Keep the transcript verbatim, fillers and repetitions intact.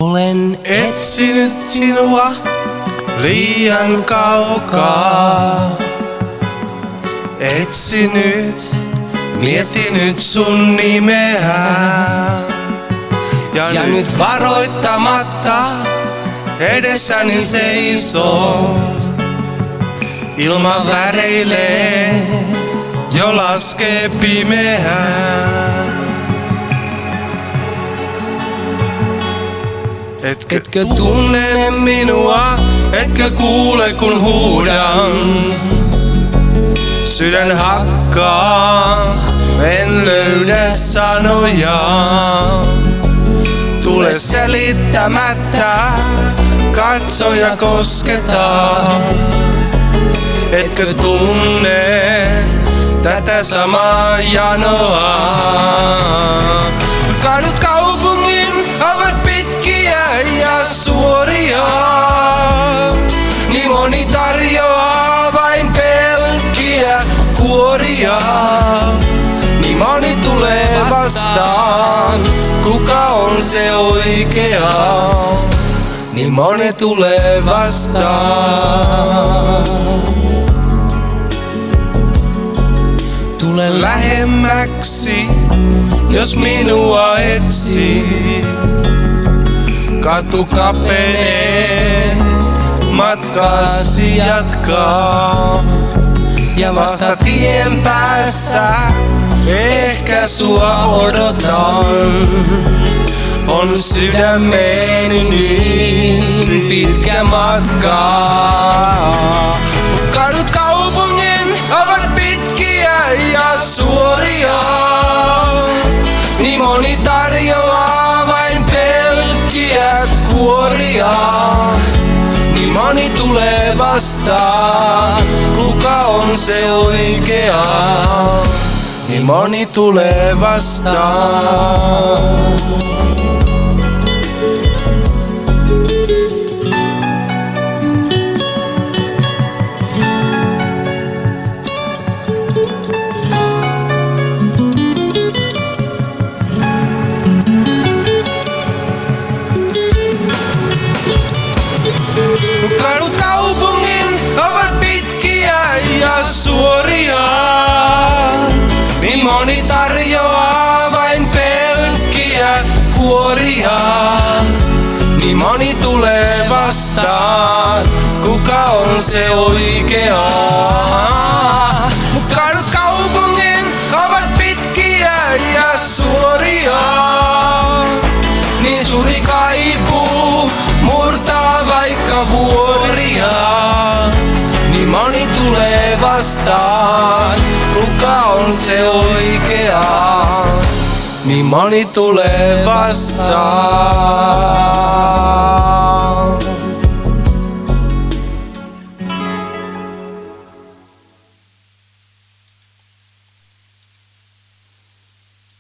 Olen etsinyt sinua liian kaukaa. Etsinyt, miettinyt sun nimeä. Ja, ja nyt varoittamatta edessäni seisoo. Ilma väreilee, jo laskee pimeää. Etkö, Etkö tunne minua, etkö kuule kun huudan? Sydän hakkaa, en löydä sanoja. Tule selittämättä, katso ja kosketa. Etkö tunne tätä samaa janoa? Kadut kaupungin ovat pitkiä ja suoria. Niin moni tarjoaa vain pelkkiä kuoria. Niin moni tulee vastaan, kuka on se oikea? Niin moni tulee vastaan. Tule lähemmäksi, jos minua etsit. Katu kapenee, matkaasi jatkaa. Ja vasta tien päässä ehkä sua odotan. On sydämeni niin pitkä matka. Kadut kaupungin ovat pitkiä ja suoria. Niin moni tarjoaa vain pelkkiä kuoria. Niin moni tulee vastaan, kuka on se oikea? Niin moni tulee vastaan. Kadut kaupungin ovat pitkiä ja suoria. Niin moni tarjoaa vain pelkkiä kuoria. Niin moni tulee vastaan, kuka on se oikea? Kadut kaupungin ovat pitkiä ja suoria. Niin suuri kaipuu murtaa vaikka vuoria. Niin moni tulee vastaan, kuka on se oikea? Niin moni tulee vastaan.